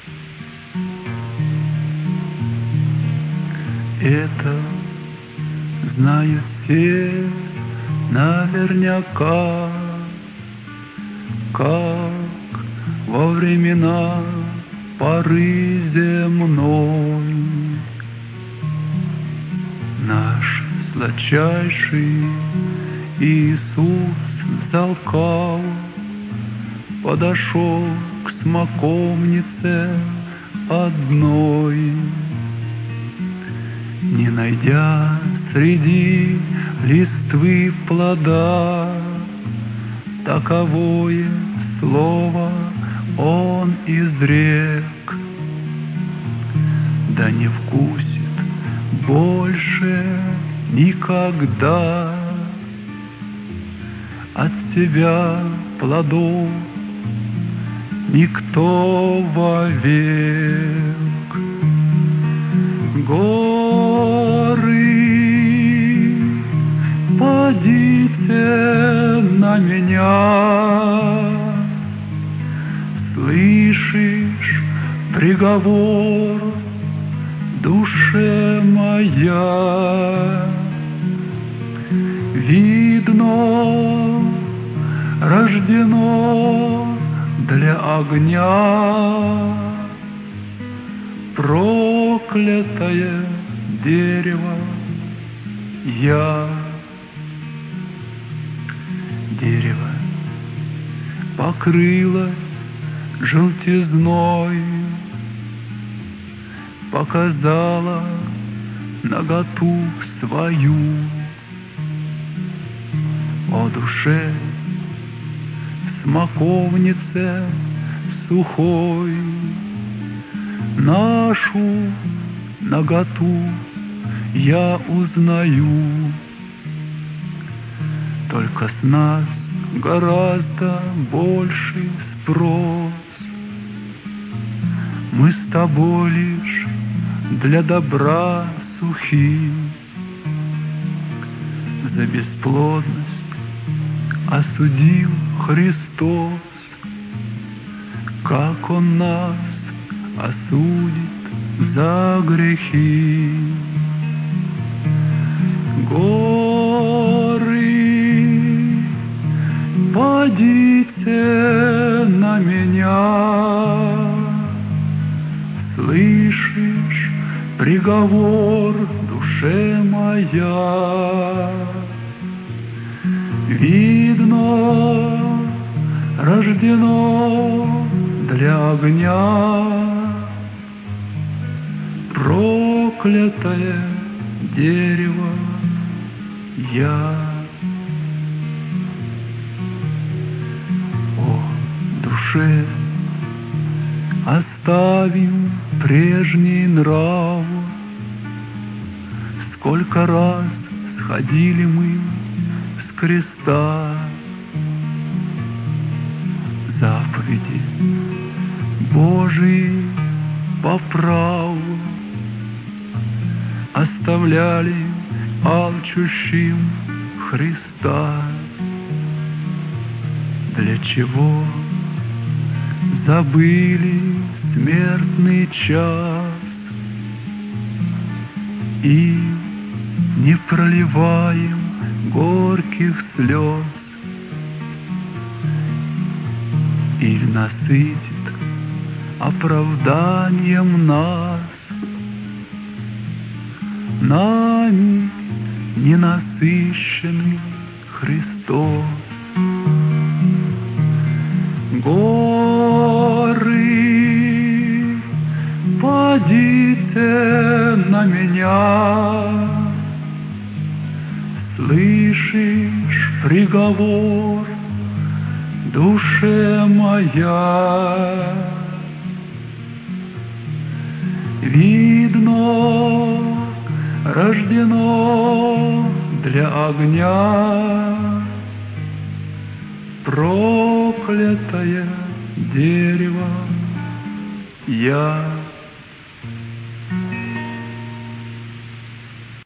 Это знают все наверняка, как во времена поры земной наш сладчайший Иисус взалкал, подошел к смоковнице одной, не найдя среди листвы плода, таковое слово он изрек: да не вкусит больше никогда от себя плодов никто вовек. Горы, падите на меня, слышишь приговор, душе моя? Видно, рождено для огня, проклятое дерево я. Дерево покрылось желтизной, показала наготу свою. О душе в смоковнице сухой, нашу наготу я узнаю. Только с нас гораздо больший спрос. Мы с тобой лишь для добра сухи. За бесплодность осудил Христос, как Он нас осудит за грехи. Горы, падите на меня, слышишь приговор, душе моя? Видно, рождено для огня, проклятое дерево я. О, душе, оставим прежний нрав. Сколько раз сходили мы с креста. Заповеди Божии по праву оставляли алчущим Христа. Для чего забыли смертный час и не проливаем горьких слез? Или насытит оправданием нас нами ненасыщенный Христос? Горы, падите на меня, слышишь приговор, душе моя? Видно, рождено для огня, проклятое дерево я.